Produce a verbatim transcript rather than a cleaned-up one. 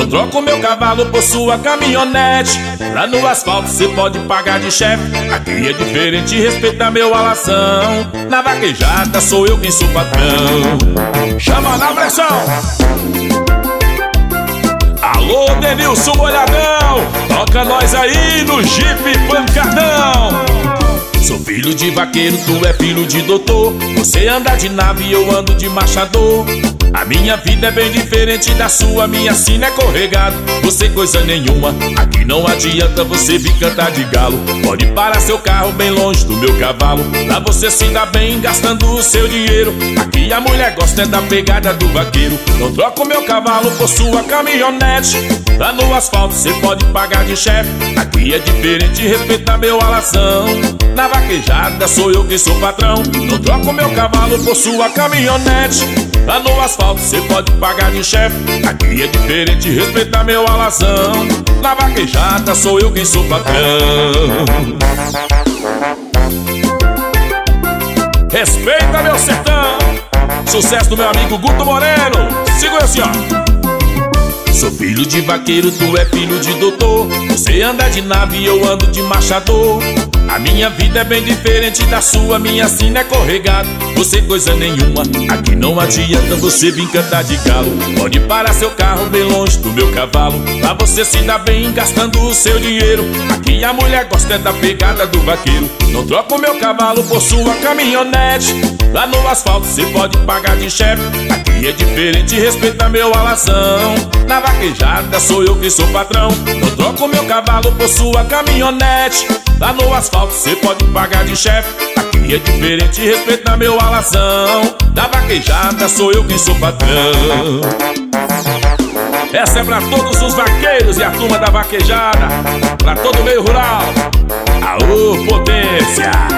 Não troco meu cavalo por sua caminhonete. Lá no asfalto cê pode pagar de chefe. Aqui é diferente, respeita meu alação. Na vaquejada sou eu quem sou patrão. Chama na pressão. Alô, Denilson Molhadão, toca nós aí no Jeep Pancadão. Sou filho de vaqueiro, tu é filho de doutor. Você anda de nave e eu ando de marchador. A minha vida é bem diferente da sua, minha sina é corregado, você coisa nenhuma. Aqui não adianta você vir cantar de galo. Pode parar seu carro bem longe do meu cavalo. Lá você se dá bem gastando o seu dinheiro. Aqui a mulher gosta é da pegada do vaqueiro. Não troco meu cavalo por sua caminhonete. Lá no asfalto cê pode pagar de chefe. Aqui é diferente, respeita meu alação. Na vaquejada sou eu quem sou patrão. Não troco meu cavalo por sua caminhonete. Lá no asfalto cê pode pagar de chefe. Aqui é diferente, respeita meu alação. Na vaquejada sou eu quem sou patrão. Respeita meu sertão. Sucesso do meu amigo Guto Moreno. Segura assim, ó. Sou filho de vaqueiro, tu é filho de doutor. Você anda de nave e eu ando de marchador. A minha vida é bem diferente da sua, minha sina é corregado, você coisa nenhuma. Aqui não adianta você vir cantar de galo. Pode parar seu carro bem longe do meu cavalo. Lá você se dá bem gastando o seu dinheiro. Aqui a mulher gosta é da pegada do vaqueiro. Não troco meu cavalo por sua caminhonete. Lá no asfalto cê pode pagar de chefe. Aqui é diferente, respeita meu alação. Na vaquejada sou eu que sou patrão. Não troco meu cavalo por sua caminhonete. Lá no asfalto cê pode pagar de chefe. Aqui é diferente, respeita meu alação. Na vaquejada sou eu quem sou patrão. Essa é pra todos os vaqueiros e a turma da vaquejada, pra todo o meio rural. Aô, potência!